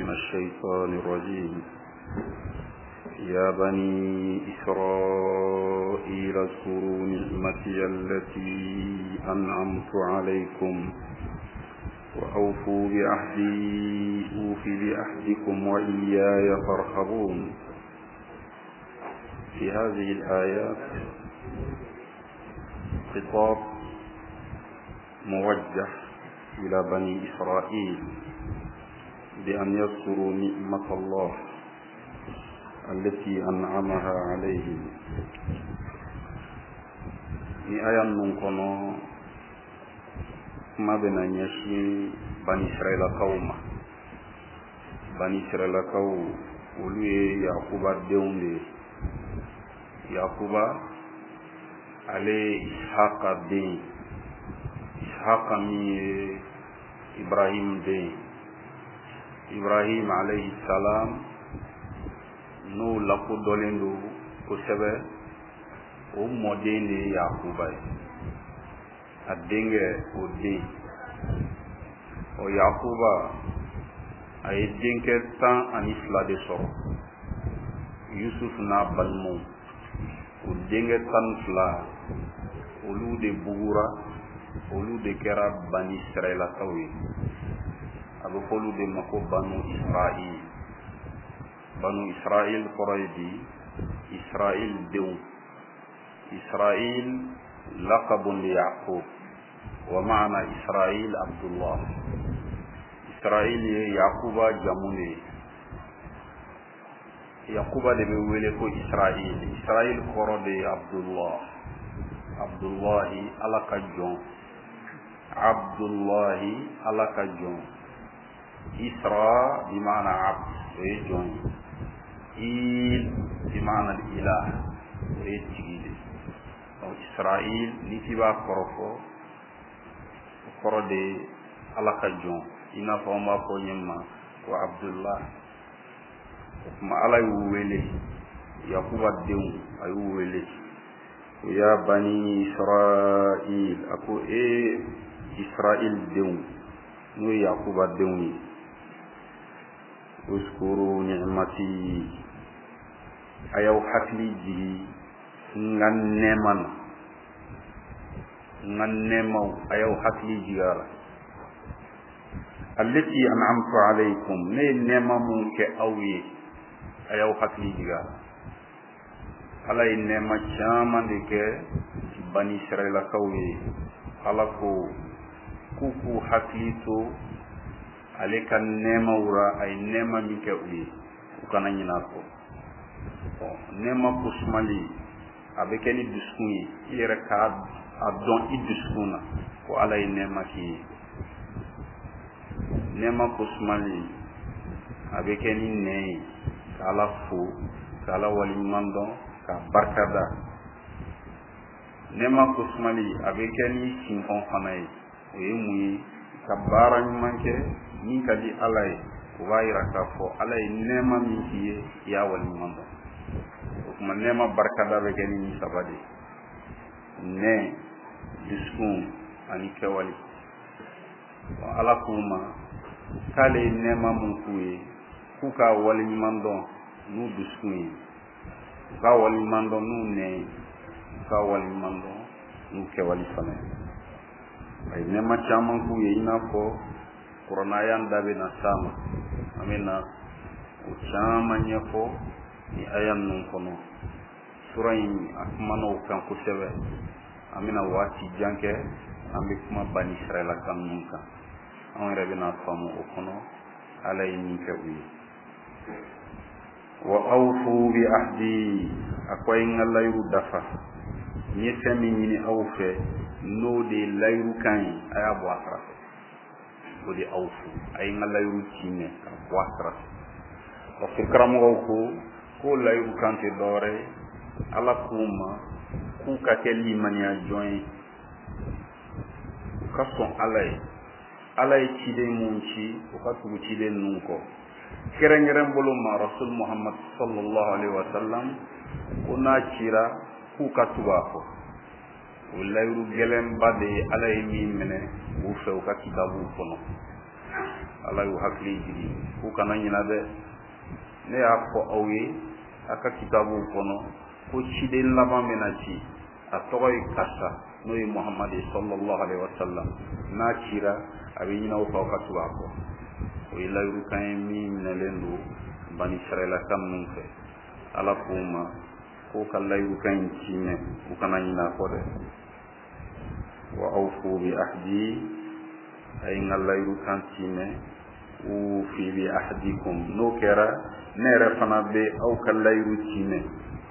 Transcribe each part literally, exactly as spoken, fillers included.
من الشيطان الرجيم يا بني إسرائيل اذكروا نعمتي التي أنعمت عليكم وأوفوا بعهدي أوف بعهدكم وإياي فارهبون. في هذه الآيات خطاب موجه إلى بني إسرائيل بأن يذكروا نعمة الله التي أنعمها عليهم. ni ayan nun kono kuma bena ñasi bani israila kawma bani israila kaw olu ye yakuba denw de yakuba ale ishaqa den ishaqa min ye ibrahim den ibrahim alayhi salam n'o lakodɔnlen do kosɛbɛ o mɔden de ye yakuba ye a denkɛ o den o yakuba a ye denkɛ tan ani fila de sɔrɔ yusuf n'a balimaw o denkɛ tan ni fila olu de bugura olu de kɛra bani israilakaw ye a bɛ fɔ olu de ma ko banu israil banu israil kɔrɔ ye di israil denw israil laqabun li yaqub wa ma'ana israil abdullah israil ye yakuba jamu de yakuba de bɛ wele ko israil israil kɔrɔ de ye abdullah abdullahi ala ka jɔn abdullahi ala ka jɔn isra bi ma'ana abd o ye jɔn il bi ma'ana ilah o ye tigi de donc israil ni k'i b'a kɔrɔ fɔ o kɔrɔ de ala ka jɔn i n'a fɔ an b'a fɔ ɲɛ ma ko abdullah o kuma ala y'u wele yakuba denw a y'u wele ko ya bani israil a ko e israil denw n'o ye yakuba denw ye uskuru ni'mati a y'aw hakili jigi n ka nɛɛma na n ka nɛɛmaw a y'aw hakili jigi a la allati an'amtu alaykum ne ye nɛɛma mun kɛ aw ye a y'aw hakili jigi a la ala ye nɛɛma caman de kɛ bani israilakaw ye ala ko k'u k'u hakili to ale ka nɛɛmaw ra a ye nɛɛma min kɛ u ye u kana ɲinɛ a kɔ nɛɛma ko sumali a bɛ kɛ ni dusukun ye i yɛrɛ k'a a dɔn i dusukun na ko ala ye nɛɛma k'i ye nɛɛma ko sumali a bɛ kɛ ni nɛɛ ye ka ala fo ka ala waleɲuman dɔn ka barika da nɛɛma ko sumali a bɛ kɛ ni sinfɔn fana ye o ye mun ye ka baara ɲuman kɛ min ka di ala ye o b'a yira k'a fɔ ala ye nɛɛma min k'i ye i y'a waleɲuman dɔn o kuma nɛɛma barikada bɛ kɛ ni nin saba de nɛ dusukun ani kɛwale ala k'u ma k'ale ye nɛɛma mun k'u ye k'u ka waleɲuman dɔn n'u dusukun ye u ka waleɲuman dɔn n'u nɛ ye u ka waleɲuman dɔn n'u kɛwale fana ye a ye nɛɛma caman k'u ye i n'a fɔ kuranaya da bɛ na s'a ma an bɛ na o caman ɲɛfɔ ni aya ninnu kɔnɔ sura in a kumana o kan kosɛbɛ an bɛna waati jan kɛ an bɛ kuma bani israilaka ninnu kan an yɛrɛ bɛna faamu o kɔnɔ ala ye min kɛ u ye wa awfu bi ahdi a ko a ye n ka layiru dafa n ye fɛn min ɲini aw fɛ n'o de ye layiru kan ye a y'a bɔ a sira fɛ o de awfu a ye n ka layiru tiɲɛ ka bɔ a sira fɛ parce que karamɔgɔw ko ko layiru kan tɛ dɔwɛrɛ ye ala k'u ma k'u ka kɛ limaniya jɔn ye u ka sɔn ala ye ala ye ciden mun ci u ka tugu ciden ninnu kɔ kɛrɛnkɛrɛn bolo ma rasul muhammad sallallahu alaihi wa sallam ko n'a cira k'u ka tugu a kɔ o layiru gɛlɛnba de ye ala ye min minɛ u fɛ u ka kitabuw kɔnɔ ala y'u hakili jigi k'u kana ɲina dɛ ne y'a fɔ aw ye a ka kitabuw kɔnɔ ko ciden laban bɛ na ci a tɔgɔ ye karisa n'o ye muhamadu ye sallallahu alaihi wa sallam n'a cira a bɛ ɲin'aw fɛ aw ka tugu a kɔ o ye layirukan ye min minɛlen don bani israɛlaka ninnu fɛ ala k'o ma k'o ka layirukan in ci mɛn u kana ɲin'a kɔ dɛ wa awfu bi ahdi a ye n ka layirukan ci mɛn ufi bi ahdikum n'o kɛra ne yɛrɛ fana bɛ aw ka layiru ci mɛn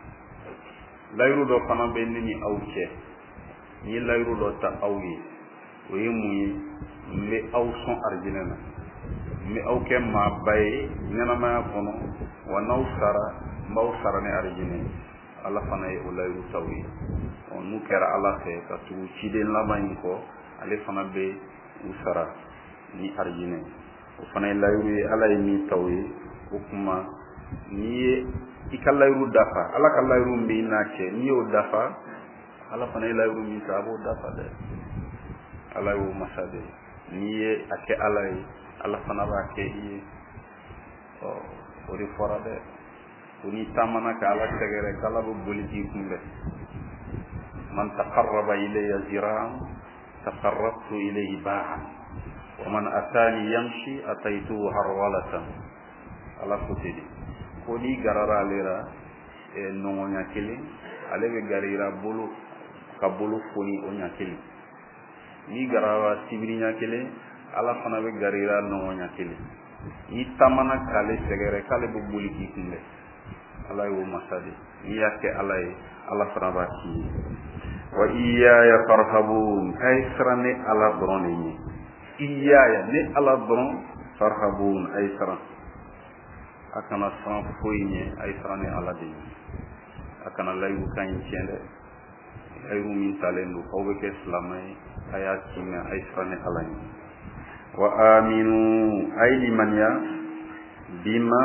layiru dɔ fana bɛ ne ni aw cɛ n ye layiru dɔ ta aw ye o ye mun ye n bɛ aw sɔn arijinɛ na n bɛ aw kɛ maaba ye ɲɛnamaya kɔnɔ wa n'aw sara n b'aw sara ni arijinɛ ye ala fana ye o layiru t'aw ye n'u kɛra ala fɛ ka tugu ciden laban in kɔ ale fana bɛ u sara ni arijinɛ o fana ye layiru ye ala ye min t'aw ye o kuma n'i ye i ka layiru dafa ala ka layiru min b'i n'a cɛ n'i y'o dafa ala fana ye layiru min ta a b'o dafa dɛ ala y'o masa de n'i ye a kɛ ala ye ala fana b'a kɛ i ye ɔ o de fɔra dɛ ko n'i taamana ka ala sɛgɛrɛ k'ala bɛ boli k'i kunbɛn man taqarraba ilayya zira'an taqarrabtu ilayhi ba'an wa man atani yamshi ataytuhu harwalatan ala ko tedi ko ni garara alera e nongonya kelen ale be garira bolo ka bolo foni o nya kelen ni garara sibirinya kelen ala fana be garira nongonya kelen ni tamana kale segere kale be boli ki kunde ala yo masade ni yake ala yi ala fana ba ki wa iyaya farhabun ay sarane ala drone ni iyaya ne ala drone farhabun ay saran akana san foyinye ay sarane ala de akana layu kan tiende ay rumi talendo ko be ke islamay ayat kinga ay sarane ala ni wa aminu ay liman ya bima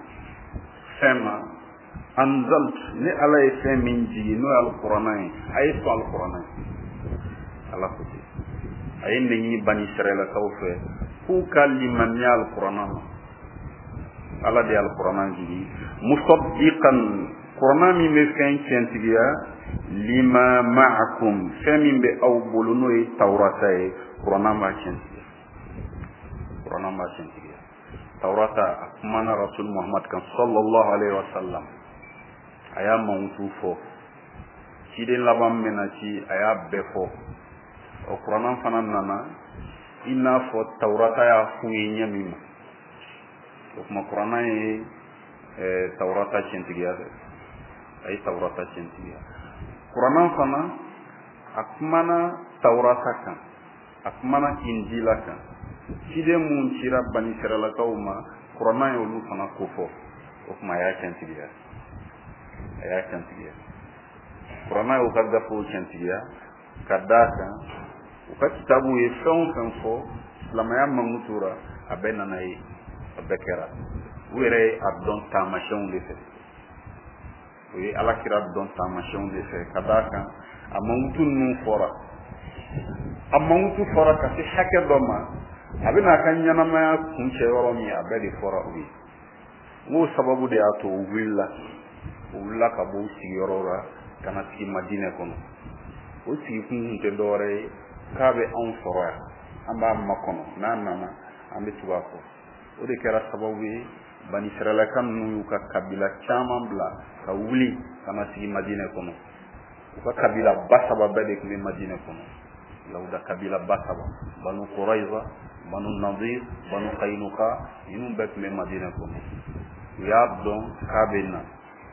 sama anzalt ne ala ye min ji no alquran ay so alquran ala ko ay ne ni bani israël taw fe ku kaliman ya alquran ala de alquran ji musaddiqan qur'an mi me fen tiya lima ma'akum fami be aw boluno e tawrata e qur'an ma tiya qur'an ma tiya tawrata mana rasul muhammad kan sallallahu alaihi wasallam aya mawutu fo ciden laban mena ci aya befo o qur'an fana nana ina fo tawrata ya fuyi nyamima o kuma qur'an e tawrata cintiya ay tawrata cintiya qur'an fana akmana tawrata kan akmana injila kan ciden mun cira bani israila kawma qur'an yo lu fana ko fo o kuma ya cintiya aya cantiya qur'ana o kadda fo cantiya kadaka o ka kitabu e fon fon fo lamaya mamutura abena nay abekera were abdon tamashon de fe we ala kira don tamashon de fe kadaka amantu nu fora amantu fora ka fi hakke doma abina kan nyana ma kun che yoro mi abedi fora wi wo sababu de ato willa wula ka bo sigiyɔrɔra kana sigi madina kɔnɔ o sigi kun tɛ dɔwɛrɛ ye k'a bɛ anw sɔrɔ yan an b'a makɔnɔ n'a nana an bɛ tugu a kɔ o de kɛra sababu ye bani israɛlaka ninnu y'u ka kabila caman bila ka wuli kana sigi madina kɔnɔ u ka kabila ba saba bɛɛ de tun bɛ madina kɔnɔ lawuda kabila ba saba banu quraiza banu nadir banu kainuka ninnu bɛɛ tun bɛ madina kɔnɔ u y'a dɔn k'a bɛ na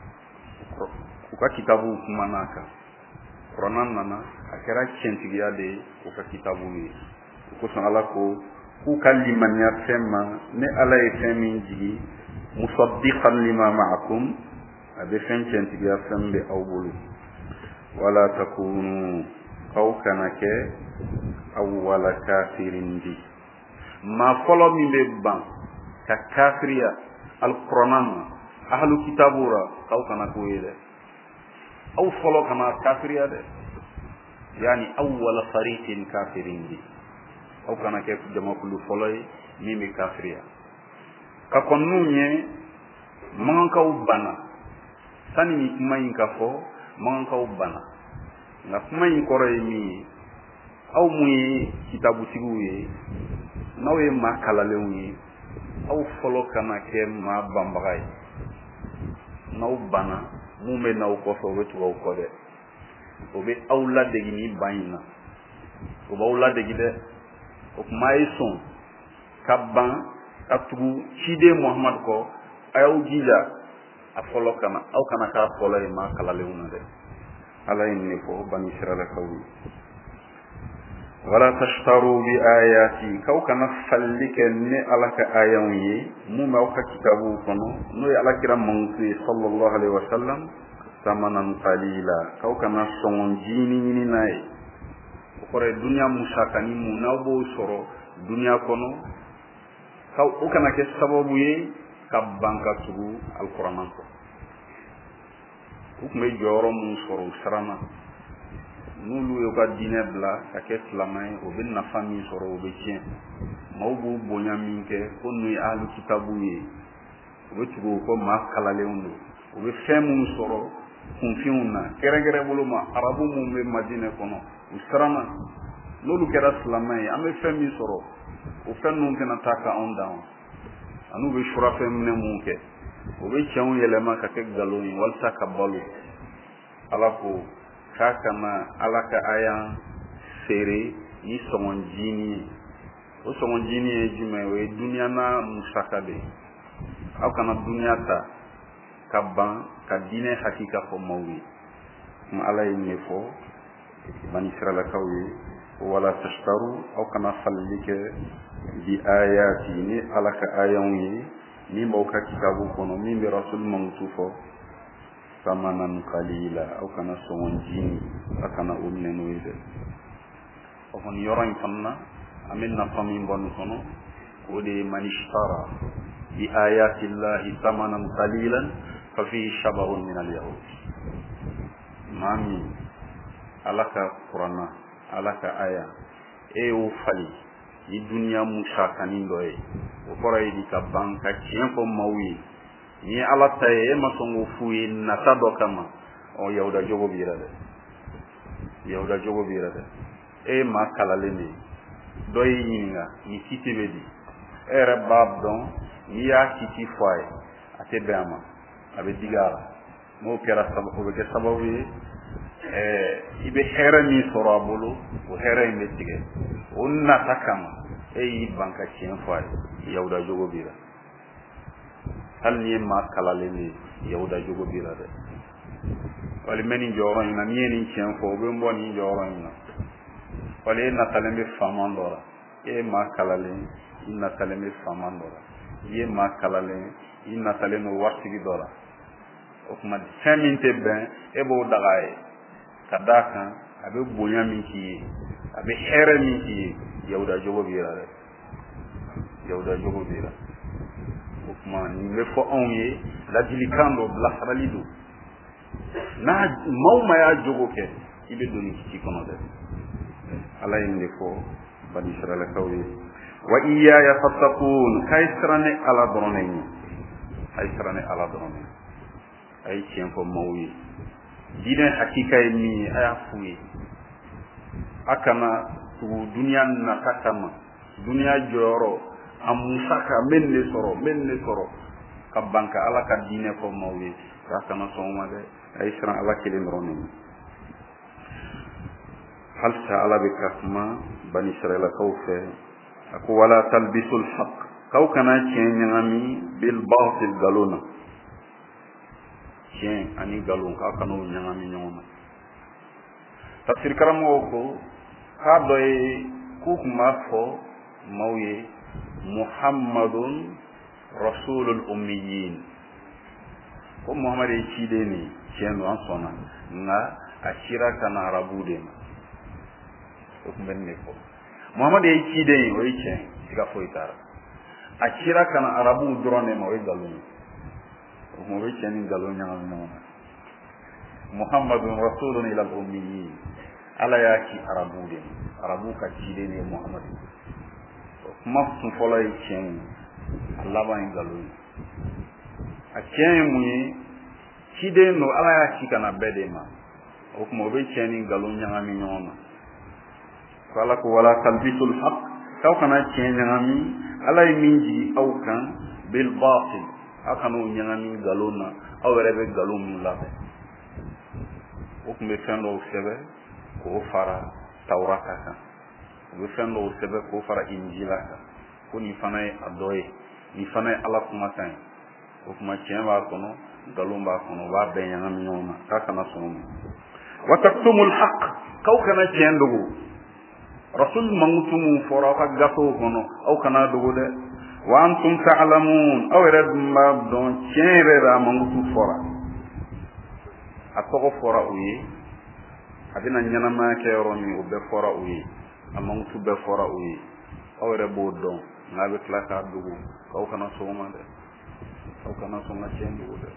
u ka kitabu kumana kan qur'an nana a kɛra cɛntigiya de u ka kitabu ye u ko sɔn ala ko k'u ka limaniya fɛn ma ne ala ye fɛn min jigi musaddiqan lima ma'akum a bɛ fɛn cɛntigiya fɛn bɛ aw bolo wala takunu aw kana kɛ awwala kafirin bi maa fɔlɔ min bɛ ban ka kafiriya alqur'an ma ahlu kitabura kaw kana ko yele aw folo kana kafiriya de yani awwal fariqin kafirin bi aw kana ke jama kullu foloy min bɛ kafiriya ka kɔn n'u ɲɛ mankankaw banna sani ni kuma in ka fɔ mankankaw banna nka kuma in kɔrɔ ye min ye aw mun ye kitabutigiw ye n'aw ye maa kalalenw ye aw fɔlɔ kana kɛ maa banbaga ye n'aw banna mun bɛ n'aw kɔfɛ o bɛ tugu aw kɔ dɛ o bɛ aw ladegi ni ban in na o b'aw ladegi dɛ o kuma a ye sɔn ka ban ka tugu ciden muhamadu kɔ a y'aw jija a fɔlɔ kana aw kana k'a fɔlɔ ye maa kalalenw na dɛ ala ye nin fɔ bani israɛlakaw ye wala tashtaru bi ayati kaw kana falli kɛ ni ala ka ayanw ye mun b'aw ka kitabuw kɔnɔ n'o ye alakira mankutu ye sallallahu alaihi wa sallam samanan qalila kaw kana sɔngɔn jini ɲini n'a ye o kɔrɔ ye duniya musakani mun n'aw b'o sɔrɔ duniya kɔnɔ kaw o kana kɛ sababu ye ka ban ka tugu alikuranna kɔ u tun bɛ jɔyɔrɔ mun sɔrɔ u siranna n'olu y'u ka diinɛ bila ka kɛ silamɛ ye o bɛ nafa min sɔrɔ o bɛ tiɲɛ maaw b'u bonya min kɛ ko n'u ye ahlu kitabu ye u bɛ tugu ko maa kalalenw don u bɛ fɛn minnu sɔrɔ kunfinw na kɛrɛnkɛrɛn bolo ma arabu minnu bɛ madinɛ kɔnɔ u siranna n'olu kɛra silamɛ ye an bɛ fɛn min sɔrɔ o fɛn ninnu tɛna taa ka anw dan an'u bɛ surafɛn minɛ mun kɛ o bɛ cɛnw yɛlɛma ka kɛ nkalon ye walasa ka balo ala ko k'a kana ala ka ayan feere ni sɔngɔnjini ye o sɔngɔnjini ye jumɛn o ye duniya n'a musaka de ye aw kana duniya ta ka ban ka diinɛ hakika fɔ maaw ye kuma ala ye nin fɔ bani israɛlakaw ye wala tashtaru aw kana falli kɛ bi ayati ni ala ka ayanw ye min b'aw ka kitabu kɔnɔ min bɛ rasul mankutu fɔ samanan qalila aw kana sɔngɔn jini a kana o minɛ n'o ye dɛ o kɔni yɔrɔ in fana na an bɛ nafa min bɔ nin kɔnɔ o de ye man ishtara bi ayati llahi samanan qalilan fa fihi shabahun min al-yahud maa min ala ka kuranna ala ka aya e y'o fali ni duniya musakanin dɔ ye o kɔrɔ ye di ka ban ka tiɲɛ fɔ maaw ye ni ala ta ye e ma sɔn k'o f'u ye nata dɔ kama ɔ yahuda jogo b'i la dɛ yahuda jogo b'i la dɛ e ye maa kalalen de ye dɔ y'i ɲininka nin kiti bɛ di e yɛrɛ b'a dɔn n'i y'a kiti fɔ a ye a tɛ bɛn a ma a bɛ digi a la n'o kɛra o bɛ kɛ sababu ye i bɛ hɛrɛ min sɔrɔ a bolo o hɛrɛ in bɛ tigɛ o nata kama e y'i ban ka tiɲɛ fɔ a ye yahuda jogo b'i la hali ni ye maa kalalen de ye yahuda jogo b'i la dɛ wali n bɛ nin jɔyɔrɔ in na n'i ye nin tiɲɛ fɔ o bɛ n bɔ nin jɔyɔrɔ in na wali e natalen bɛ faama dɔ la e ye maa kalalen i natalen bɛ faama dɔ la i ye maa kalalen i natalen don waritigi dɔ la o tuma fɛn min tɛ bɛn e b'o daga ye ka d'a kan a bɛ bonya min k'i ye a bɛ hɛrɛ min k'i ye yahuda jogo b'i la dɛ yahuda jogo b'i la o tuma nin bɛ fɔ anw ye ladilikan dɔ bilasirali don n'a maaw ma y'a jogo kɛ i bɛ don nin kisi kɔnɔ dɛ ala ye nin de fɔ bani israɛlakaw ye wa iyaya fattaqun k'a ye siran ni ala dɔrɔn de ye a ye siran ni ala dɔrɔn de ye a ye tiɲɛ fɔ maaw ye diinɛ hakika ye min ye a y'a f'u ye a kana tugu duniya nata kama duniya jɔyɔrɔ a musaka n bɛ nin de sɔrɔ n bɛ nin de sɔrɔ ka ban ka ala ka diinɛ fɔ maaw ye k'a kana sɔn o ma dɛ a ye siran ala kelen dɔrɔn de ye halisa ala bɛ ka kuma bani israɛlakaw fɛ a ko wala talbisul haq k'aw kana tiɲɛ ɲagami bil batil nkalon na tiɲɛ ani nkalon k'aw kana o ɲagami ɲɔgɔn na tafsir karamɔgɔw ko k'a dɔ ye k'u tun b'a fɔ maaw ye muhammadun rasulul ummiyin ko muhamadu ye ciden de ye tiɲɛ don an sɔnna nka a cira ka na arabu de ma o tun bɛ nin de fɔ muhamadu ye ciden ye o ye tiɲɛ siga foyi t'a la a cira ka na arabuw dɔrɔn de ma o ye nkalon ye o tuma o bɛ tiɲɛ ni nkalon ɲagami ɲɔgɔn na muhammadun rasulun ila ummiyin ala y'a ci arabu de ma arabu ka ciden de ye muhamadu o kuma sun fɔlɔ ye tiɲɛ ye a laban ye nkalon ye a tiɲɛ ye mun ye ciden don ala y'a ci ka na bɛɛ de ma o tuma o bɛ tiɲɛ ni nkalon ɲagami ɲɔgɔn na ko ala ko wala talbisul haq k'aw kana tiɲɛ ɲagami ala ye min jigi aw kan bil batil aw kana o ɲagami nkalon na aw yɛrɛ bɛ nkalon min labɛn o tun bɛ fɛn dɔw sɛbɛn k'o fara tawrata kan o bɛ fɛn dɔw sɛbɛn k'o fara injila kan ko nin fana ye a dɔ ye nin fana ye ala kumakan ye o tuma tiɲɛ b'a kɔnɔ nkalon b'a kɔnɔ o b'a bɛɛ ɲagami ɲɔgɔn na k'a kana sɔn o ma wa taktumul haq k'aw kana tiɲɛ dogo rasul mankutu mun fɔra aw ka gafew kɔnɔ aw kana dogo dɛ wa antum ta'lamun aw yɛrɛ dun b'a dɔn tiɲɛ yɛrɛ de a mankutu fɔra a tɔgɔ fɔra u ye a bɛna ɲɛnamaya kɛ yɔrɔ min o bɛɛ fɔra u ye a mankutu bɛɛ fɔra u ye aw yɛrɛ b'o dɔn nka a bɛ tila k'a dogo k'aw kana sɔn o ma dɛ aw kana sɔn ka tiɲɛ dogo dɛ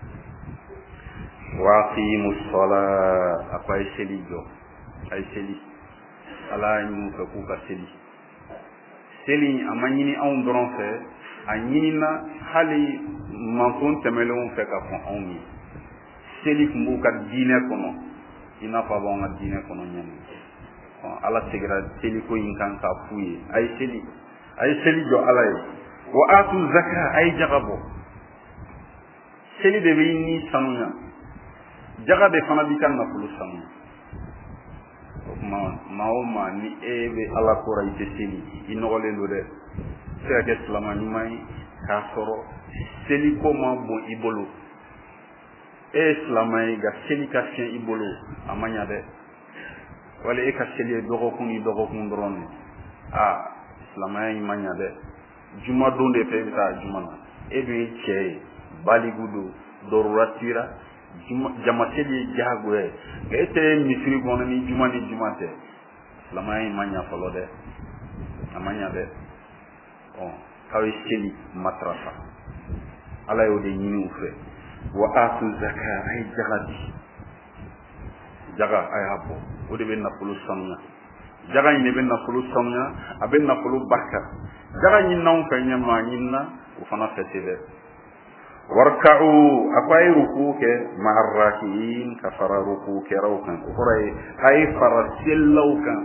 wa aqimu sala a ko a ye seli jɔ a ye seli ala y'a ɲini u fɛ k'u ka seli seli a ma ɲini anw dɔrɔn fɛ a ɲinina hali manfon tɛmɛlenw fɛ ka fɔ anw ye seli tun b'u ka diinɛ kɔnɔ i n'a fɔ a b'anw ka diinɛ kɔnɔ ɲɛna ala segira seli ko in kan k'a f'u ye a ye seli a ye seli jɔ ala ye wa atu zaka a ye jaga bɔ seli de bɛ ni sanuya jaga de fana b'i ka nafolo sanuya o tuma maa o maa ni e bɛ ala kora i tɛ seli i nɔgɔlen don dɛ se ka kɛ silama ɲuman ye k'a sɔrɔ seli ko ma bon i bolo e ye silama ye nka seli ka fiɲɛ i bolo a ma ɲa dɛ wala e ka seli ye dɔgɔkun ni dɔgɔkun dɔrɔn de aa silamaya in ma ɲa dɛ juma don de fɛ i bɛ taa juma na e dun ye cɛ ye baligu don dɔrɔratira jama seli ye diyagoya ye nka e tɛ misiri kɔnɔ ni juma ni juma tɛ silamaya in ma ɲa fɔlɔ dɛ a ma ɲa dɛ ɔ k'aw ye seli matarafa ala y'o de ɲini u fɛ wa atu zaka a ye jaga di jaga a y'a bɔ o de bɛ nafolo sanuya jaga in de bɛ nafolo sanuya a bɛ nafolo barika jaga ɲinina anw fɛ ɲɛma ɲinina o fana fɛ ten dɛ warka'u a ko a ye ruku kɛ ma'arrakiin ka fara ruku kɛraw kan o kɔrɔ ye a ye fara selilaw kan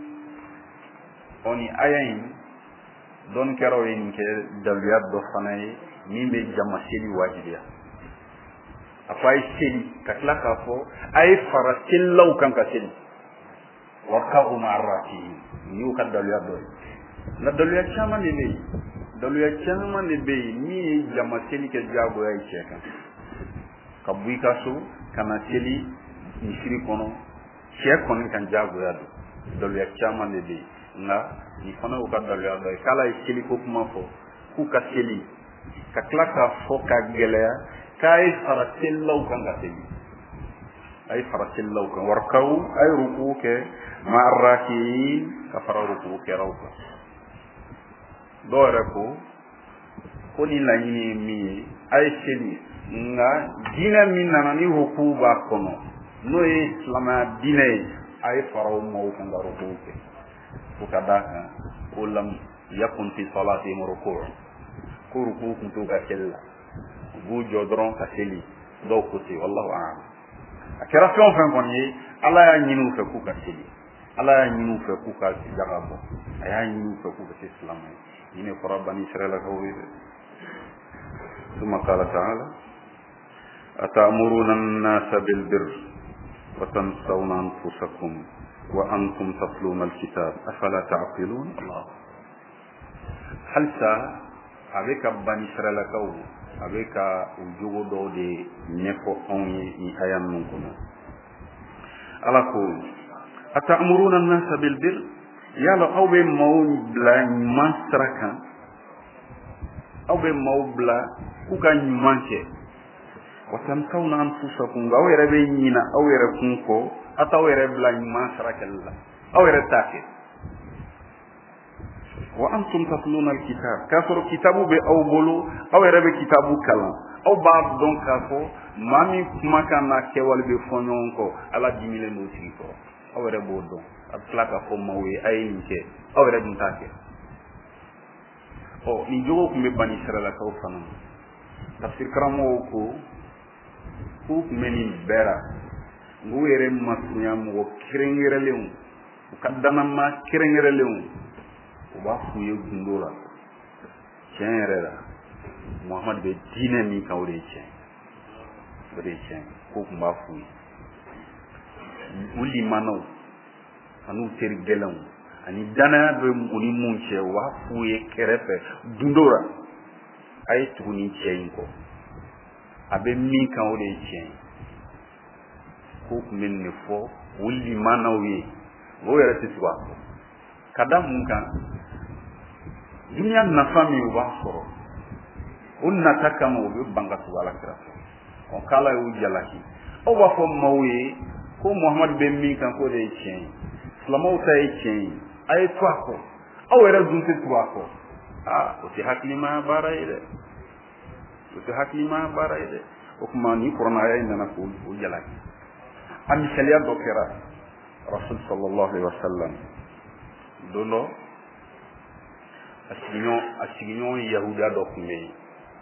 ɔ ni aya in dɔnnikɛlaw ye nin kɛ daluya dɔ fana ye min bɛ jama seli wajibiya a ko a ye seli ka tila k'a fɔ a ye fara selilaw kan ka seli warka'u ma'arrakiin nin y'u ka daluya dɔ ye nka daluya caman de bɛ yen daluya caman de bɛ yen min ye jama seli kɛ diyagoya ye cɛ kan ka bɔ i ka so ka na seli misiri kɔnɔ cɛ kɔni kan diyagoya don daluya caman de bɛ yen nka nin fana y'u ka daluya dɔ ye k'ala ye seli ko kuma fɔ k'u ka seli ka tila k'a fɔ ka gɛlɛya k'a ye fara selilaw kan ka seli a ye fara selilaw kan warkaw a ye ruku kɛ ma'arrakiin ka fara ruku kɛraw kan dɔw yɛrɛ ko ko ni laɲini ye min ye a ye seli nka diinɛ min nana ni ruku b'a kɔnɔ n'o ye silamɛya diinɛ ye a ye fara o maaw kan ka ruku kɛ fo ka d'a kan ko lam yakun fi salatihim ruku ko ruku tun t'u ka seli la u b'u jɔ dɔrɔn ka seli dɔw ko ten wallahu a'lam a kɛra fɛn o fɛn kɔni ye ala y'a ɲini u fɛ k'u ka seli ala y'a ɲini u fɛ k'u ka jaga bɔ a y'a ɲini u fɛ k'u ka kɛ silamɛ ye nin de fɔra bani israɛlakaw ye dɛ ثم قال تعالى أتأمرون الناس بالبر وتنسون أنفسكم وأنتم تتلون الكتاب أفلا تعقلون الله هل سا avec bani israɛlakaw avec o jogo dɔw de ɲɛfɔ anw ye nin aya ninnu kɔnɔ ala ko أتأمرون الناس بالبر yala aw bɛ maaw bila ɲuman sira kan aw bɛ maaw bila k'u ka ɲuman kɛ wa tansawna anfusakum nka aw yɛrɛ bɛ ɲina aw yɛrɛ kun kɔ a t'aw yɛrɛ bila ɲuman sira kɛli la aw yɛrɛ t'a kɛ wa antum tatluna alkitab k'a sɔrɔ kitabu bɛ aw bolo aw yɛrɛ bɛ kitabu kalan aw b'a dɔn k'a fɔ maa min kumakan n'a kɛwale bɛ fɔ ɲɔgɔn kɔ ala dimilen don tigi kɔrɔ aw yɛrɛ b'o dɔn a bɛ tila k'a fɔ maaw ye a ye nin kɛ aw yɛrɛ dun t'a kɛ o ni jogo kumbe bani israila kaw fana tafsir karamo ko ku meni bera ngu yere masunya mo kirengerelew kadama ma kirengerelew o ba fuye gundora chenrera muhammad be dine mi kawre chen be chen ko kumba fuye uli mano anu tergelam ani dana be uni munche wa fuye kerefe dundora ay tuni chen ko abe mi kawre chen ko men ne fo uli manawi wo yara tiswa kadam munka dunya na fami wa soro unna takamo be banga wala kira on kala yu jalaki o wa fo mawi ko muhammad be mi kan ko de chen slamo tay chen ay twako o yara dunte twako ah o ti haklima baraide o ti haklima baraide o kuma ni corona ay nana ko o jalaki am shalia dokera rasul sallallahu alaihi wasallam dono asiginyo asiginyo yahuda dokume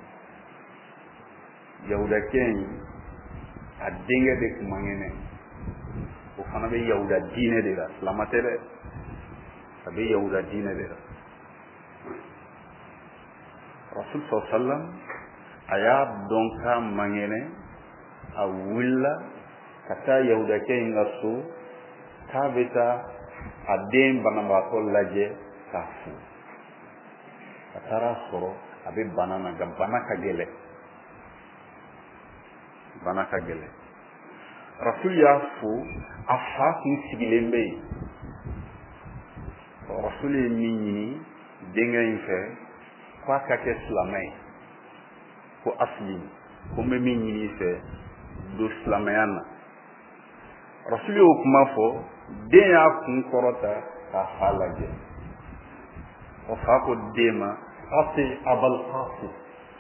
yahuda ken adinga de kumangene o fana be yahuda dine de la slamatere abe yahuda dine de la rasul sallallahu alaihi wasallam aya donka mangene a willa kata yahuda ken ngaso kabeta adem banamba ko laje kafu atara soro abe banana ga banaka gele banaka gele rasul yafu afa ku sigilembe rasul ni denga infe kwa kake islamai ko asli ko me minni fe do islamayana rasul yo kuma fo den ya kun korota ka halaje o fa ko dema ate abul qasim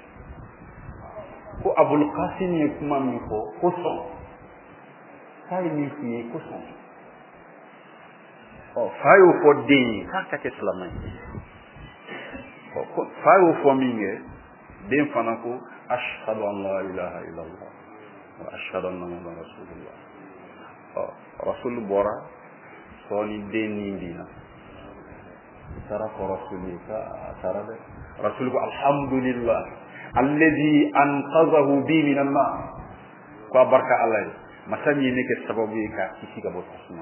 ko abul qasim ni kuma mi ko ko so sai ni fi ko so o fa yo fo den ka ka ke islamai o ko fa yo fo minge den fana ko ashhadu an la ilaha illallah wa ashhadu anna muhammadan rasulullah o rasul bora soni deni dina tara ko rasulika tara de rasul ko alhamdulillah alladhi anqadhahu bi min an-nar ko barka allah masami ne ke sababu ka kisi ga bot asma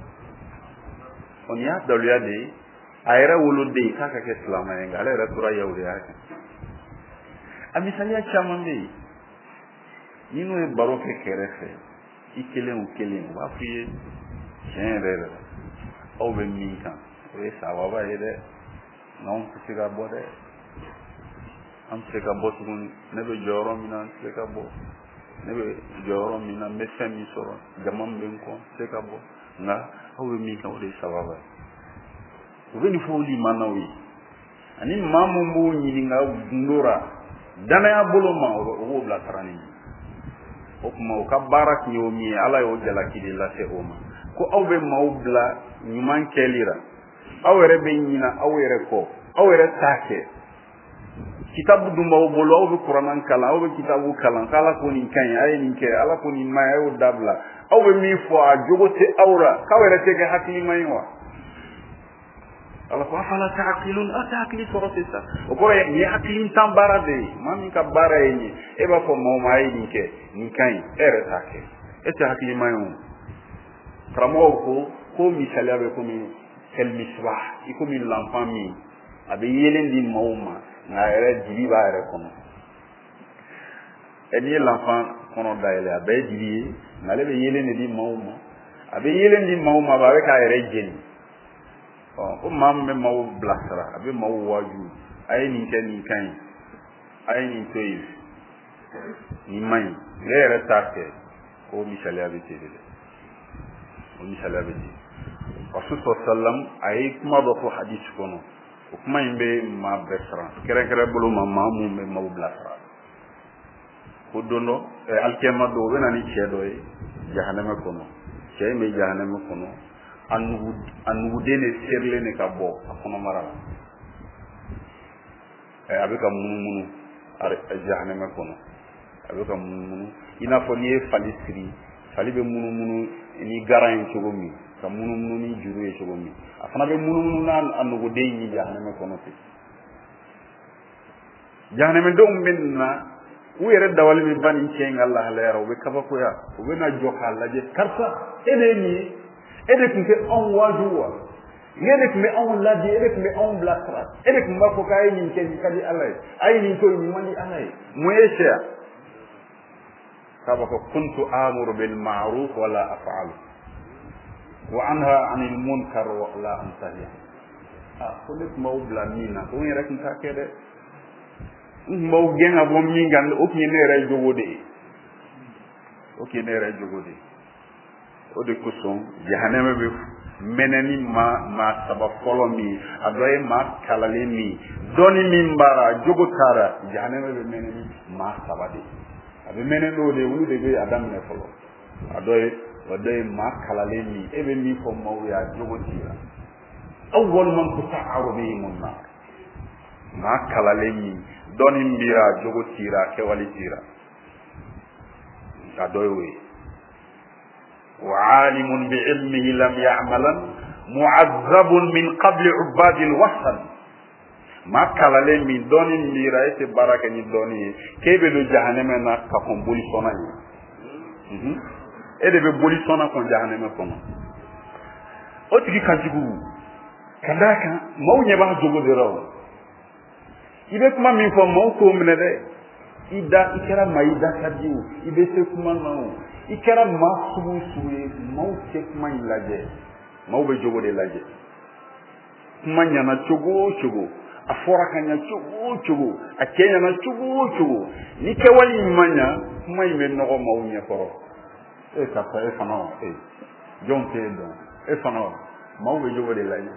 on ya daluya de ayra wulu de ka ka ke islama nga ala ratura yawde ya ami sanya chamande nino e baroke kerefe ikele u kele wa fiye chenrere o be minka o esa wa ba ide non se ga bode am se ga bosun ne be joro mina se ga bo ne be joro mina me semi soro jamam ben ko se ga bo nga o be minka o esa wa ba o be ni foli manawi ani mamu mbo nyini nga ndora dana ya bolo ma o bla tarani o kuma o ka barak yomi ala yo jala kidi la se oma ko awbe mawbla nyuman kelira awere be nyina awere ko awere take kitabu du mawbolo awbe qur'an kala awbe kitabu kala kala ko ni kan ay ni ke ala ko ni ma ayo dabla awbe mi fo a jogote awra kawere tege hakili maywa ala ko afala ta'qilun ataqili sorotesa o ko ni hakili tambara de mami ka bara yini e ba ko mawma ay ni ke ni kan ere take ete hakili maywa Kramo ko ko misali abe ko mi kel misbah iko mi l'enfant mi abe yelen di mauma na ere dibi ba ere kono eni l'enfant kono daile abe dibi na le be yelen di mauma abe yelen di mauma ba ka ere jeni o ko mamme mawu blasra abe mawu waju ay ni ken ni kan ay ni toyi ni mai le ere take ko misali abe tedele misala beti rasul sallam ay kuma do ko hadith kono kuma imbe ma besra kere kere bulu ma mamu me ma blasra ko dono e alkema do wena ni chedo e jahannama kono chey me jahannama kono anu anu dene serle ne ka bo kono mara abika munu munu ar jahannama kono abika munu munu ina fo ni fali siri fali be munu munu ni garan chogomi ka munu munu ni juru e chogomi afana be munu munu nan anugo de ni jahannama kono te jahannama do minna wuyere dawal mi ban ceng Allah la yaro be kaba ko ya o be na jokal la je karta ene ni ene ke on wajuwa ngene ke on la di ene ke on blatra ene ke mbako kay ni ken kadi Allah ay ni ko ni mandi Allah moyesha kaba ko kuntu amuru bil ma'ruf wala af'alu wa anha 'anil munkar wa la antahi ah ko nek mawbla mina ko rek nta kede mbaw genga bom mi ngal o ki ne ray jogode o ki ne ray jogode o de ko son jahannama be meneni ma ma saba kolomi adoy ma kalale mi doni mimbara jogotara jahannama be meneni ma saba de abe menendo de wulu de be adam ne folo adoy wadoy ma kalale mi ebe mi ko mawya jogotira awwal man tusa'aru bihi munnar ma kalale mi doni mbira jogo tira ke wali tira adoywe wa alimun bi ilmihi lam ya'malan mu'azzabun min qabl ubad al-wasan ma kalale mi doni mbira ete baraka ni doni kebe do jahannama na ka kon boli sona ni mhm ede be boli sona kon jahannama kono o tigi kanjigu kadaka mawnya ba jogo de raw ibe kuma min fo mo ko mene de ida ikara maida kadiu ibe se kuma no ikara masubu suwe mo se kuma ilaje mo be jogo de laje kuma nyana chogo chogo afora kanya chogo chogo akenya na chogo chogo ni ke wali manya kuma ime no ko mo nye koro e ka fa e fano e jonte do e fano mo be jogo de laje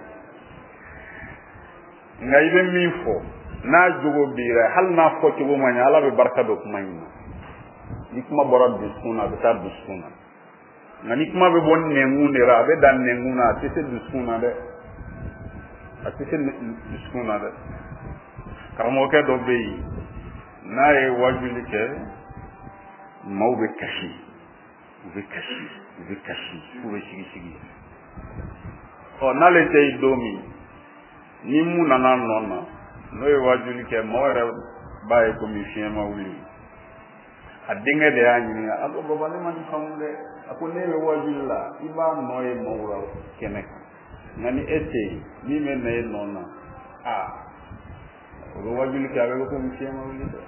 ngai be mi fo na jogo bira hal na ko ci bu mañ ala be barka do ko mañ ni kuma borod bi suna be tar bi suna na ni kuma be bon ne ngune ra be dan ne nguna te te bi suna de ati te bi suna de karamo ke do be na e wajuli ke maw be kashi be kashi be kashi fu be sigi sigi o na le tay domi ni mu na na nonna no e wajuli ke moore baye ko mi fiema wuli adinga de anyi ado baba le man famde ako newe wajilla iba noye mawra kenek ngani ete ni men ne nonna ah o wajuli ke abe ko mi fiema wuli de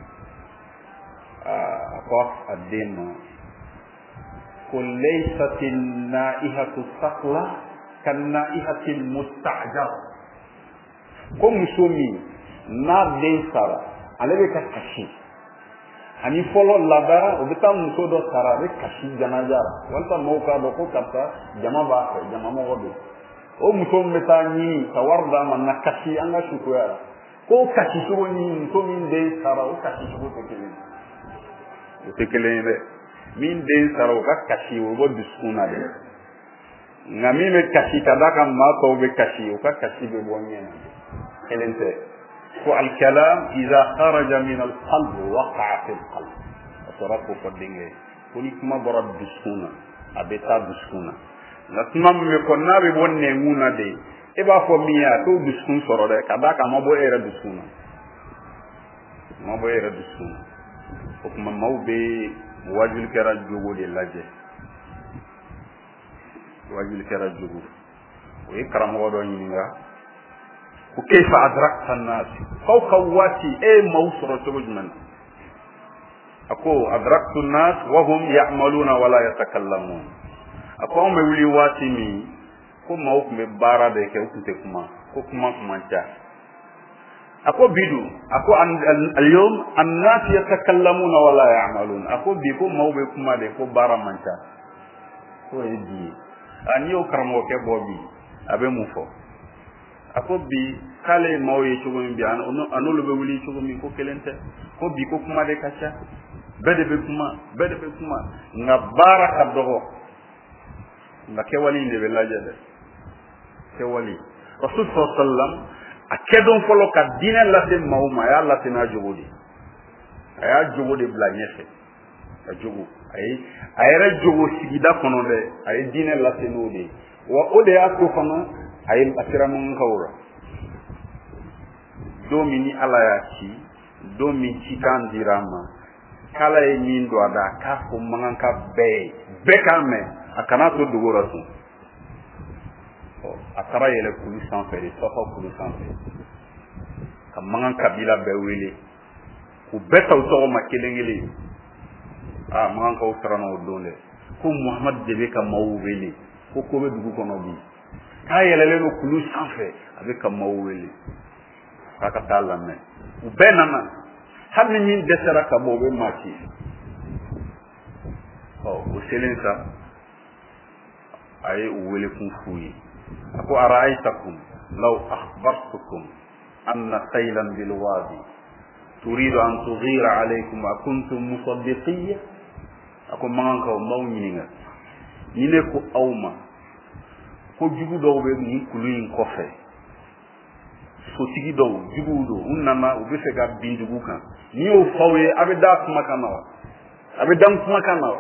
ah ko adema ko laysatin naihatu saqla kan naihatil mustajab ko musomi na den sara alebe ka kashi ani folo labara o bita muso do sara be kashi janajara wanta mawka do ko kapta jama ba ko jama mo godo o muso meta ni tawarda man na kashi anga shukuya ko kashi so ni muso min den sara o kashi so ko kele o tekele be min den sara o ka kashi o go diskuna de ngami me kashi kadaka ma ko be kashi o ka kashi be bonyen كلمته والكلام إذا خرج من القلب وقع في القلب وتركه فالدنيا كونك ما برد بسكونة أبتا بسكونة نتمم يكوننا ببون نمونا دي إبا فمية تو بسكون سرور كذاك ما بو إيرا بسكونة ما بو إيرا بسكونة وكما ما بي واجل كرا جوغو دي لاجه واجل كرا جوغو ويكرم وضو ينينغا وكيف أدركت الناس فوق واتي أي موصرة تبجمن أكو أدركت الناس وهم يعملون ولا يتكلمون أكو أم يولي واتي مي كو موك مبارا ديك وكنت كما كو كما كما جاء أكو بيدو أكو اليوم الناس يتكلمون ولا يعملون أكو بيكو موك كما ديك بارا من جاء كو يدي أنيو كرموك بوبي أبي مفو ako bi kale mawye chugo mi bian anu lo be wuli chugo mi ko kelente ko bi ko kuma de kacha bede be kuma bede be kuma nga baraka dogo nga ke wali de be laje de ke wali rasul sallam a kɛ don fɔlɔ ka diinɛ lase maaw ma a y'a lase n'a jogo de a y'a jogo de bila ɲɛfɛ a jogo ayi a yɛrɛ jogo sigida kɔnɔ dɛ a ye diinɛ lase n'o de ye wa o de y'a to fana a ye a sera mankankaw la don min ni ala y'a ci don min cikan dira a ma k'ala ye min don a da k'a fɔ mankanka bɛɛ ye bɛɛ k'a mɛn a kana to dogo la tun a taara yɛlɛ kulu sanfɛ de safa kulu sanfɛ ka mankan kabila bɛɛ wele u bɛɛ ta u tɔgɔ ma kelen kelen aa mankankaw taara n'o don dɛ ko muhamadu de bɛ ka maaw wele ko ko bɛ dugu kɔnɔ bi k'a yɛlɛlen don kulu sanfɛ a bɛ ka maaw wele k'a ka taa lamɛn u bɛɛ nana hali ni min dɛsɛra ka bɔ u bɛ maa ci ɔ o selen sa a ye u wele kun f'u ye a ko ara'aytakum law akhbartukum anna saylan bil wadi turidu an tughira alaykum akuntum musaddiqiyya a ko mankankaw m'aw ɲininka ni ne ko aw ma ko jugu dɔw bɛ nin kulu in kɔfɛ sotigi dɔw juguw don u nana u bɛ fɛ ka bin dugu kan n'i y'o f'aw ye a bɛ da kumakan na wa a bɛ dan kumakan na wa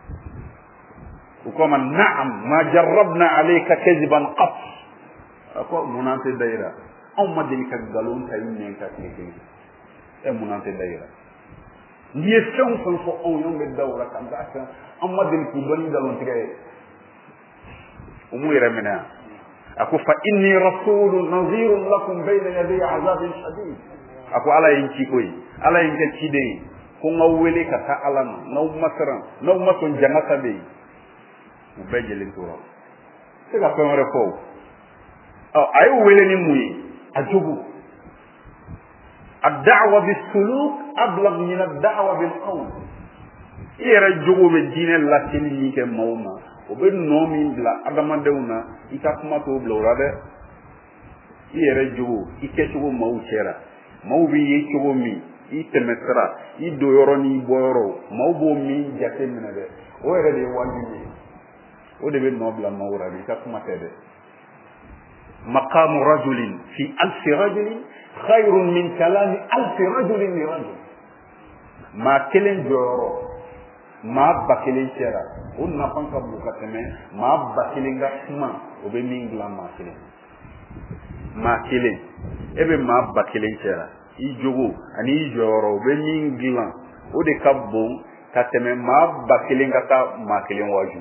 u ko ma na'am ma jarrabna alayka kadiban qat a ko mun an tɛ da i la anw ma deli ka nkalon ta i nɛn ka tile kelen e mun an tɛ da i la n'i ye fɛn o fɛn fɔ anw ye anw bɛ da o la k'an k'a kan an ma deli k'u dɔn ni nkalon tigɛ ye o m'u yɛrɛ minɛ yan a ko fa inni rasulun nazirun lakum bayna yaday azabin shadid a ko ala ye n ci ko ye ala ye n kɛ ciden ye ko n k'aw wele ka taa ala ma n'aw ma siran n'aw ma sɔn janga ta bɛ yen u bɛɛ jɛlen tora se ka fɛn wɛrɛ fɔ o ɔ a y'u wele ni mun ye a jogo ad-da'wa bis-suluk ablagh min ad-da'wa bil-qawl i yɛrɛ jogo bɛ diinɛ laseli min kɛ maaw ma o bɛ nɔ min bila adamadenw na i ka kuma t'o bila o la dɛ i yɛrɛ jogo i kɛcogo maaw cɛla maaw b'i ye cogo min i tɛmɛ sira i don yɔrɔ n'i bɔ yɔrɔ maaw b'o min jate minɛ dɛ o yɛrɛ de ye wajibi ye o de bɛ nɔ bila maaw la i ka kuma tɛ dɛ maqamu rajulin fi alfi rajulin khayrun min kalami alfi rajulin li rajul maa kelen jɔyɔrɔ maa ba kelen cɛla o nafan ka bon ka tɛmɛ maa ba kelen ka kuma o bɛ min dilan maa kelen maa kelen e bɛ maa ba kelen cɛla i jogo ani i jɔyɔrɔ o bɛ min dilan o de ka bon ka tɛmɛ maa ba kelen ka taa maa kelen waju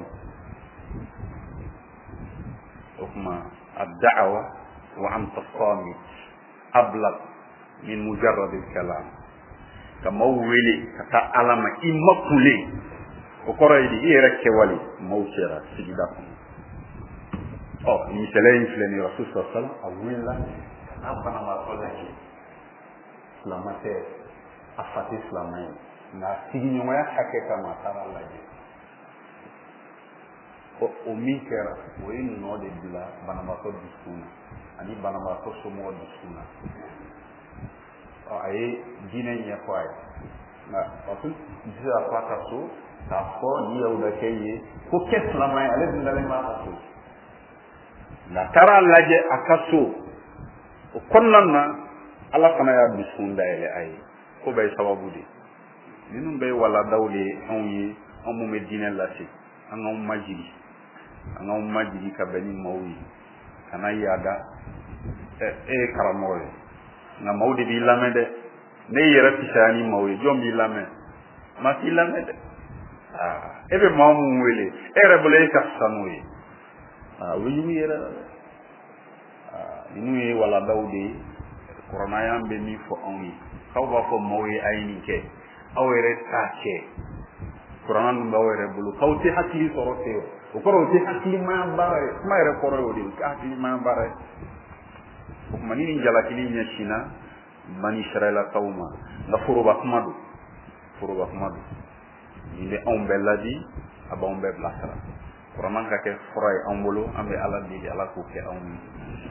o kuma ad-da'wa wa anta samit ablaq min mujarrad al-kalam ka maaw wele ka taa ala ma i ma kule o kɔrɔ ye di i yɛrɛ kɛwale maaw cɛla sigida kɔnɔ ɔ misaliya in filɛ nin ye rasul sallallahu alaihi wasallam a wulila ka taa banabaatɔ lajɛ silama tɛ a fa tɛ silama ye nka sigiɲɔgɔnya hakɛ kama a taara lajɛ ɔ o min kɛra o ye nɔ de bila banabaatɔ dusukun na ani banabaatɔ somɔgɔ dusukun na ɔ a ye diinɛ ɲɛfɔ a ye nka rasul tɛ se ka fɔ a ka so k'a fɔ ni yahudakɛ ye ko kɛ silama ye ale dun dalen b'a ka so nka taara lajɛ a ka so o kɔnɔna na ala fana y'a dusukun dayɛlɛ a ye ko bɛɛ ye sababu de ninnu bɛɛ ye waladaw de ye anw ye anw mun bɛ diinɛ lase an k'anw majigi an k'anw majigi ka bɛn ni maaw ye kana yaada ɛ e ye karamɔgɔ ye nka maaw de b'i lamɛn dɛ ne yɛrɛ fisaya ni maaw ye jɔn b'i lamɛn maa t'i lamɛn dɛ aa e bɛ maa mun wele e yɛrɛ bolo e ka fisa n'o ye aa o bɛ ɲugu yɛrɛ la dɛ aa ninnu ye waladaw de ye kuranaya bɛ min fɔ anw ye k'aw b'a fɔ maaw ye a ye nin kɛ aw yɛrɛ t'a kɛ kuranna ninnu b'aw yɛrɛ bolo k'aw tɛ hakili sɔrɔ ten o kɔrɔ o tɛ hakilimaya baara ye kuma yɛrɛ kɔrɔ ye o de ye o tɛ hakilimaya baara ye o tuma ni nin jalakili ɲɛsinna bani israɛlakaw ma nka foroba kuma don foroba kuma don nin bɛ anw bɛɛ ladi a b'anw bɛɛ bilasira kuranna ka kɛ fura ye anw bolo an bɛ ala deli ala k'o kɛ anw ye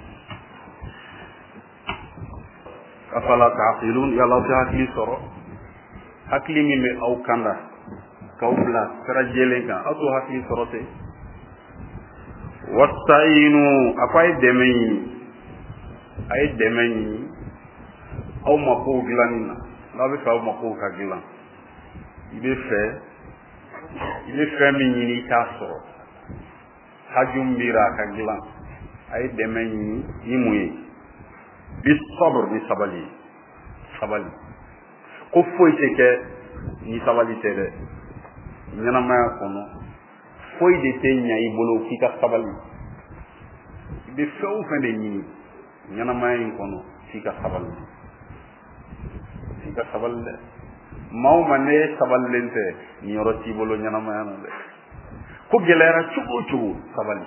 afala ta'qilun yala aw tɛ hakili sɔrɔ hakili min bɛ aw kanda k'aw bila sira jɛlen kan aw t'o hakili sɔrɔ ten wasta'inu a ko a ye dɛmɛ ɲini a ye dɛmɛ ɲini aw makow dilanni na n'a bɛ fɛ aw makow ka dilan i bɛ fɛ i bɛ fɛn min ɲini i t'a sɔrɔ haju min b'i la a ka dilan a ye dɛmɛ ɲini ni mun ye bi sabr ni sabali sabali ko foyi tɛ kɛ ni sabali tɛ dɛ ɲɛnamaya kɔnɔ foyi de tɛ ɲa i bolo k'i ka sabali i bɛ fɛn o fɛn de ɲini ɲɛnamaya in kɔnɔ f'i ka sabali f'i ka sabali dɛ maa o maa ne sabalilen tɛ nin yɔrɔ t'i bolo ɲɛnamaya na dɛ ko gɛlɛyara cogo o cogo sabali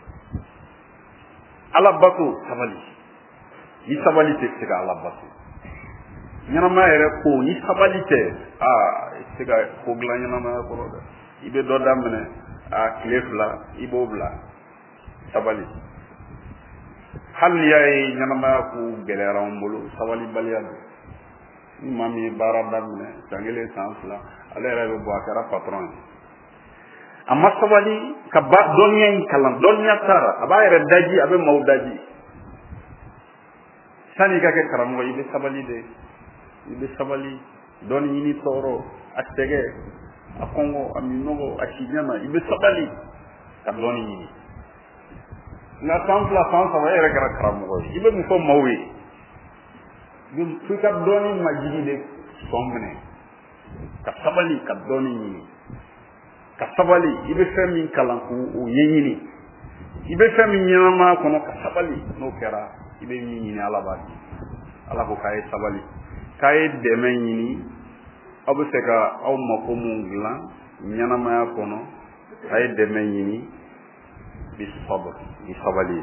ala bato sabali ni sabali tɛ se ka ala bato ɲɛnamaya yɛrɛ ko ni sabali tɛ aa i tɛ se ka ko dilan ɲɛnamaya kɔrɔ dɛ i bɛ dɔ daminɛ a tile fila i b'o bila sabali hali n'i y'a ye ɲɛnamaya ko gɛlɛyara an bolo sabalibaliya don ni maa min ye baara daminɛ san kelen san fila ale yɛrɛ bɛ bɔ a kɛra patron ye a ma sabali ka ba dɔnniya in kalan dɔnniya taara a b'a yɛrɛ daji a bɛ maaw daji sanni i ka kɛ karamɔgɔ i bɛ sabali de i bɛ sabali dɔnni ɲini tɔɔrɔ a sɛgɛ a kɔngɔ a minɔgɔ a si ɲɛna i bɛ sabali ka dɔnni ɲini nka san fila san saba e yɛrɛ kɛra karamɔgɔ ye i bɛ mun fɔ maaw ye f'i ka dɔnni majigi de sɔn minɛ ka sabali ka dɔnni ɲini ka sabali i bɛ fɛn min kalan k'o ɲɛɲini i bɛ fɛn min ɲɛnamaya kɔnɔ ka sabali n'o kɛra i bɛ min ɲini ala b'a di ala ko k'a ye sabali k'a ye dɛmɛ ɲini aw bɛ fɛ ka aw mako mun dilan ɲɛnamaya kɔnɔ a ye dɛmɛ ɲini bi sabr ni sabali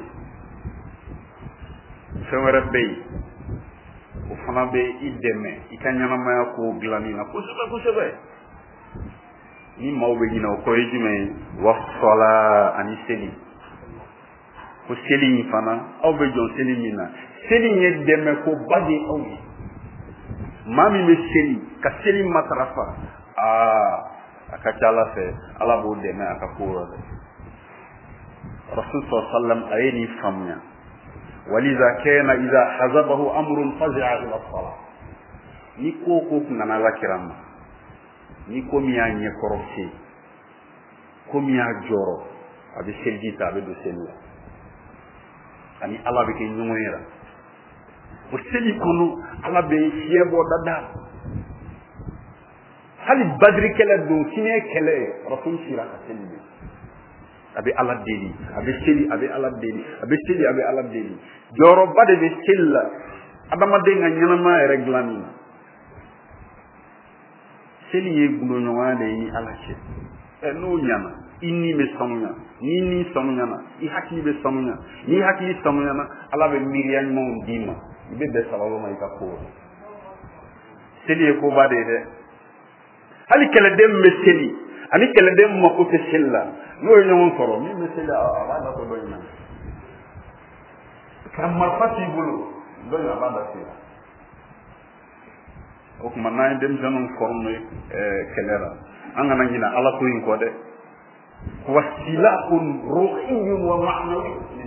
fɛn wɛrɛ bɛ yen o fana bɛ i dɛmɛ i ka ɲɛnamaya ko dilanni na kosɛbɛ kosɛbɛ ni maaw bɛ ɲinɛ o kɔrɔ ye jumɛn ye wa sɔla ani seli ko seli in fana aw bɛ jɔn seli min na seli in ye dɛmɛ ko ba de aw ye maa min bɛ seli ka seli matarafa aa a ka ca ala fɛ ala b'o dɛmɛ a ka ko yɔrɔ dɛ rasul sallam a ye nin faamuya waliza kana iza hazabahu amrun fazi'a ila salat ni ko ko nana la kirama ni ko mi y'a ɲɛkɔrɔ se ko mi y'a jɔrɔ a bɛ seliji ta a bɛ don seli la ani ala bɛ kɛ ɲɔgɔn ye la o seli kɔnɔ ala bɛ fiɲɛ bɔ dada hali badiri kɛlɛ don fiɲɛ kɛlɛ rasul sira ka seli de a bɛ ala deli a bɛ seli a bɛ ala deli a bɛ seli a bɛ ala deli jɔyɔrɔba de bɛ seli la adamaden ka ɲɛnamaya yɛrɛ dilanni na seli ye guloɲɔgɔnya de ye ni ala cɛ ɛ n'o ɲana i ni bɛ sanuya ni ni sanuyana i hakili bɛ sanuya ni hakili sanuyana ala bɛ miiriya ɲumanw d'i ma i bɛ bɛn sababu ma i ka ko la seli ye koba de ye dɛ hali kɛlɛden min bɛ seli ani kɛlɛden min mako tɛ seli la n'o ye ɲɔgɔn sɔrɔ min bɛ seli a b'a lakodɔn ɲina ka marifa t'i bolo dɔ in a b'a da seli o tuma n'an ye denmisɛnninw forme kɛlɛ la an kana ɲina ala ko in kɔ dɛ wa silahun ruhiyyun wa ma'nawiyyun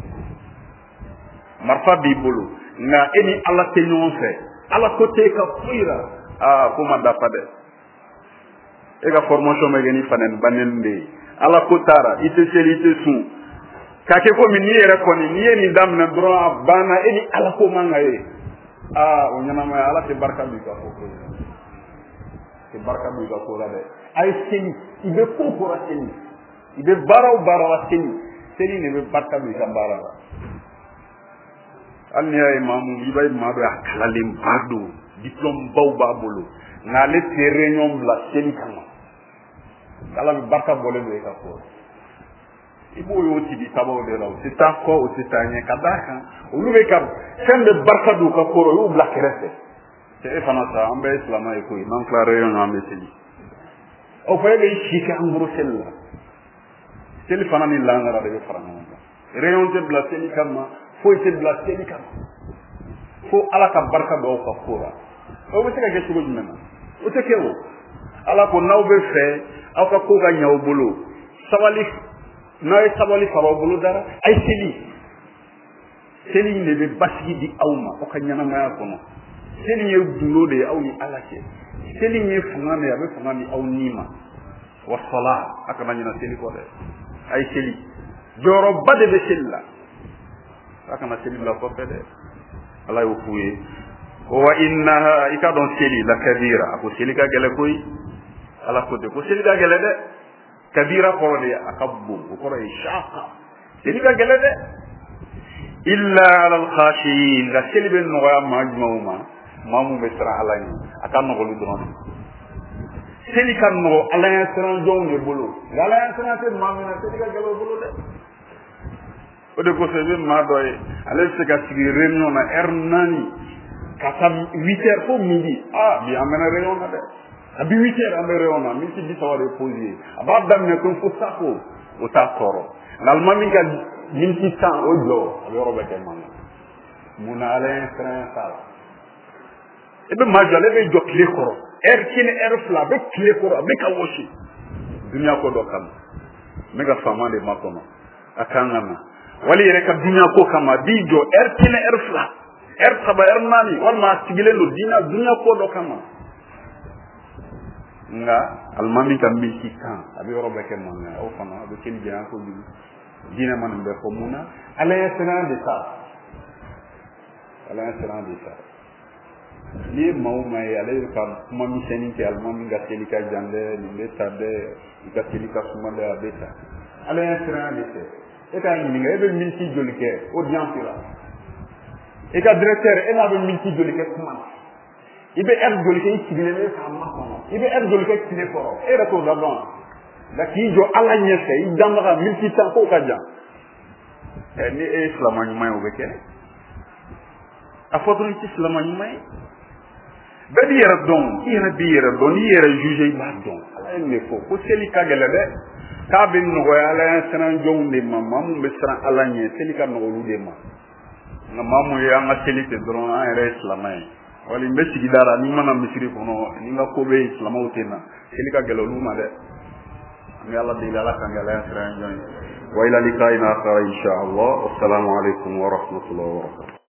marifa b'i bolo nka e ni ala tɛ ɲɔgɔn fɛ ala ko tɛ ka foyi la aa ko ma dafa dɛ e ka formation bɛ kɛ ni fanɛni banɛni de ye ala ko taara i tɛ seli i tɛ sun k'a kɛ komi n'i yɛrɛ kɔni n'i ye nin daminɛ dɔrɔn a banna e ni ala ko man ka ye aa o ɲɛnamaya ala tɛ barika don i ka ko la tɛ barika don i ka ko la dɛ a ye seli i bɛ ko o ko la seli i bɛ baara o baara la seli seli de bɛ barika don i ka baara la hali n'i y'a ye maa mun i b'a ye maa dɔ a kalalen ba don diplôme baw b'a bolo nka ale tɛ réunion bila seli kama ala bɛ barika bɔlen don i ka ko la i b'o y'o tigi sababu de la o tɛ taa kɔ o tɛ taa ɲɛ ka d'a kan olu bɛ ka fɛn bɛ barika don u ka ko la o y'u bila kɛrɛfɛ cɛ e fana sa an bɛɛ ye silamɛ ye koyi n'an tila réunion na an bɛ seli o fɔ e bɛ si kɛ an bolo seli la seli fana ni lankara de bɛ fara ɲɔgɔn kan réunion tɛ bila seli kama foyi tɛ bila seli kama fo ala ka barika don aw ka ko la o bɛ se ka kɛ cogo jumɛn na o tɛ kɛ o ala ko n'aw bɛ fɛ aw ka ko ka ɲɛ aw bolo sabali n'aw ye sabali saba aw bolo dara a ye seli seli ne be basigi di awma o ka ɲanamaya kɔnɔ seli ye gundo de ye aw ni ala cɛ seli ye fanga de ye a bɛ fanga di aw ni ma wa sala a kana ɲina seli kɔ dɛ a ye seli jɔyɔrɔba de bɛ seli la a kana seli bila kɔfɛ dɛ ala y'o f'u ye wa innaha i ka dɔn seli la kabira a ko seli ka gɛlɛ koyi ala ko ten ko seli ka gɛlɛ dɛ kabira kɔrɔ de a ka bon o kɔrɔ ye shaqa seli ka gɛlɛ dɛ illa ala al-khashiyin nka seli bɛ nɔgɔya maa jumɛnw ma maa mun bɛ siran ala ɲɛ a ka nɔgɔli dɔrɔn seli ka nɔgɔ ala ɲɛ siran jɔnw de bolo nka ala ɲɛ siran tɛ maa min na seli ka gɛlɛ o bolo dɛ o de kosɔn i bɛ maa dɔ ye ale bɛ se ka sigi réunion na heure naani ka taa huit heures fo midi ah bi an mɛna réunion na dɛ a bi huit heures an bɛ réunion na miniti bi saba de posé a b'a daminɛ ko fo safo o t'a tɔɔrɔ nka alimami ka miniti tan o jɔ a bɛ yɔrɔ bɛɛ kɛ man mun na ala ye siran t'a la i bɛ maa jɔ ale bɛ jɔ tile kɔrɔ heure kelen heure fila a bɛ tile kɔrɔ a bɛ ka wɔsi dunuya ko dɔ kama n bɛ ka faama de ma kɔnɔ a kan ka na wali yɛrɛ ka dunuya ko kama a b'i jɔ heure kelen heure fila heure saba heure naani walima a sigilen don diina dunuya ko dɔ kama nka alimami ka miniti tan a bɛ yɔrɔ bɛɛ kɛ man o fana a bɛ keli janya kojugu diinɛ ma nin bɛɛ fɔ mun na ala ye siran de ta ala ye siran de ta n'i ye maa o maa ye ale ka kuma misɛnnin kɛ alimami ka seli ka jan dɛ nin bɛ ta dɛ i ka seli ka suma dɛ a bɛ ta ala ye siran de tɛ e k'a ɲininka e bɛ miniti joli kɛ audience la e ka directeur e n'a bɛ miniti joli kɛ kuma na i bɛ heure joli kɛ i sigilen bɛ k'a makɔnɔ i bɛ heure joli kɛ tile kɔrɔ e yɛrɛ t'o da dɔn nka k'i jɔ ala ɲɛfɛ i danbaga miniti tan k'o ka jan ɛ ni e ye silama ɲuman ye o bɛ kɛ a fɔ dɔrɔn i tɛ silama ɲuman ye bɛɛ b'i yɛrɛ dɔn i yɛrɛ b'i yɛrɛ dɔn n'i yɛrɛ juge i b'a dɔn ala ye nin de fɔ ko seli ka gɛlɛ dɛ k'a bɛ nɔgɔya ala ye siran jɔnw de ma maa mun bɛ siran ala ɲɛ seli ka nɔgɔ olu de ma nka maa mun ye an ka seli ten dɔrɔn an yɛrɛ ye silama ye wali n bɛ sigida la n'i mana misiri kɔnɔ ni n ka ko bɛ yen silamaw tɛ na seli ka gɛlɛ olu ma dɛ an bɛ ala deli ala kan kɛ ala ye siran jɔn ye wa ila liqa'in akhar insha Allah wassalamu alaikum wa rahmatullahi wa barakatuh